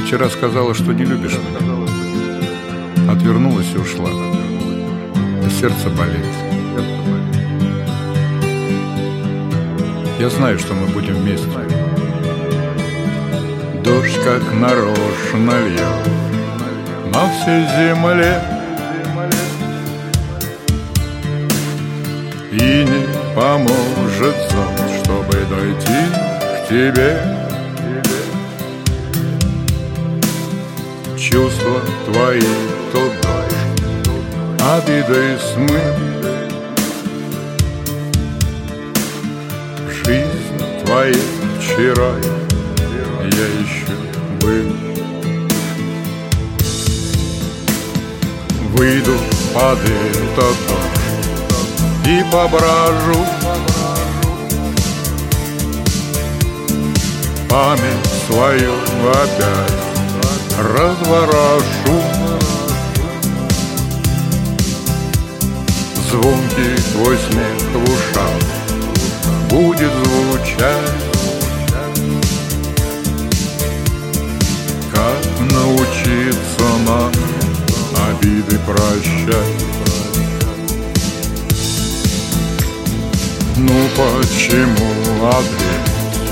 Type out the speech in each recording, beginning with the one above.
вчера сказала, что не любишь меня. Отвернулась и ушла. А сердце болит. Я знаю, что мы будем вместе. Дождь как нарочно льет на всей земле, и не поможет сон, чтобы дойти к тебе. Чувства твои то дождь, обиды смыл. Жизнь твоей вчера я еще был. Выйду под этот дождь и пображу, память свою опять разворошу. Звонкий твой смех в ушах будет звучать. Как научиться нам обиды прощать? Ну почему ответь?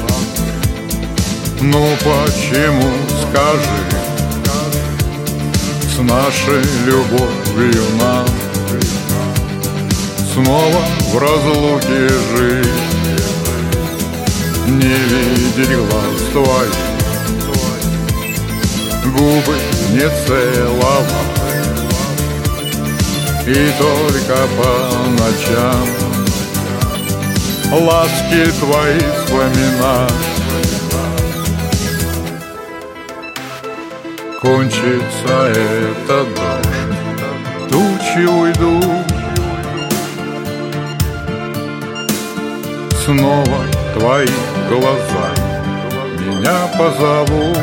Ну почему скажи? С нашей любовью нам снова в разлуке жить. Не видеть глаз твоих, губы не целовать, и только по ночам ласки твои вспоминать. Кончится этот дождь, тучи уйдут, снова твои глаза меня позовут.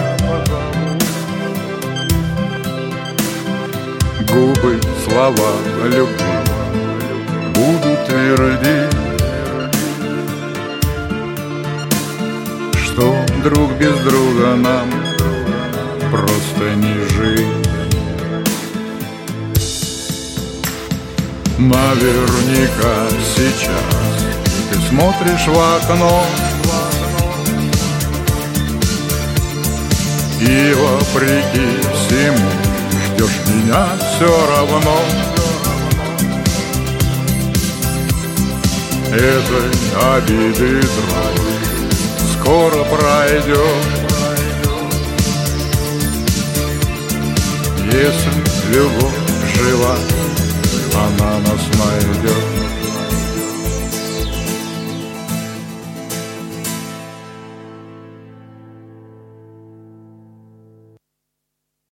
Губы слова любви будут твердить, что друг без друга нам просто не жить. Наверняка сейчас ты смотришь в окно, и вопреки всему ждешь меня все равно. Этой обиды дрожь скоро пройдет, если любовь жива, она